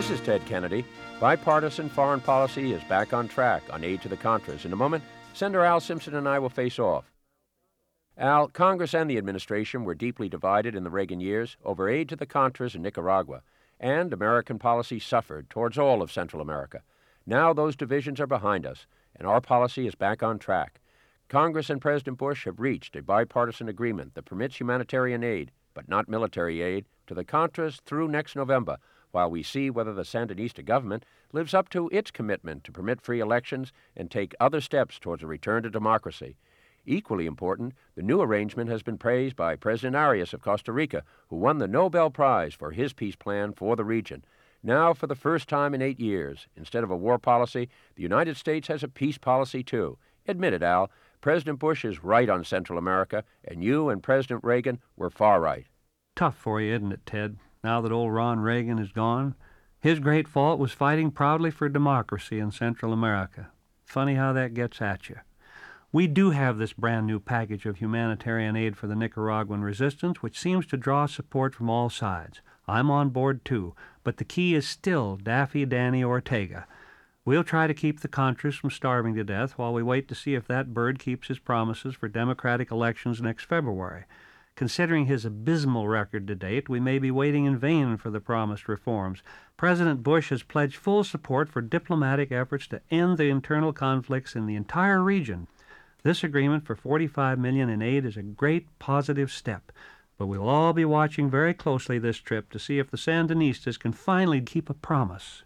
This is Ted Kennedy. Bipartisan foreign policy is back on track on aid to the Contras. In a moment, Senator Al Simpson and I will face off. Al, Congress and the administration were deeply divided in the Reagan years over aid to the Contras in Nicaragua, and American policy suffered towards all of Central America. Now those divisions are behind us, and our policy is back on track. Congress and President Bush have reached a bipartisan agreement that permits humanitarian aid, but not military aid, to the Contras through next November, while we see whether the Sandinista government lives up to its commitment to permit free elections and take other steps towards a return to democracy. Equally important, the new arrangement has been praised by President Arias of Costa Rica, who won the Nobel Prize for his peace plan for the region. Now, for the first time in 8 years, instead of a war policy, the United States has a peace policy, too. Admit it, Al, President Bush is right on Central America, and you and President Reagan were far right. Tough for you, isn't it, Ted, now that old Ron Reagan is gone? His great fault was fighting proudly for democracy in Central America. Funny how that gets at you. We do have this brand new package of humanitarian aid for the Nicaraguan resistance, which seems to draw support from all sides. I'm on board, too, but the key is still Daffy Danny Ortega. We'll try to keep the Contras from starving to death while we wait to see if that bird keeps his promises for democratic elections next February. Considering his abysmal record to date, we may be waiting in vain for the promised reforms. President Bush has pledged full support for diplomatic efforts to end the internal conflicts in the entire region. This agreement for $45 million in aid is a great positive step, but we'll all be watching very closely this trip to see if the Sandinistas can finally keep a promise.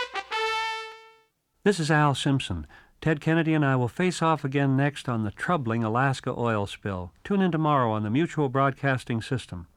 This is Al Simpson. Ted Kennedy and I will face off again next on the troubling Alaska oil spill. Tune in tomorrow on the Mutual Broadcasting System.